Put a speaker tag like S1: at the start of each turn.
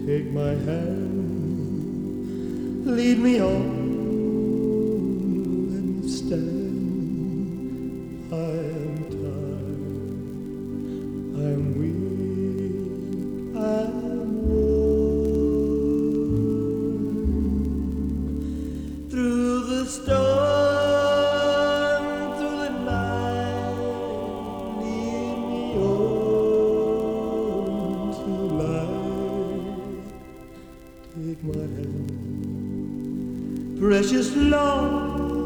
S1: Take my hand, lead me on, let me stand. I am tired, I am weak, I am worn. Through the storm, through the night, lead me on to light. Take my hand, precious Lord,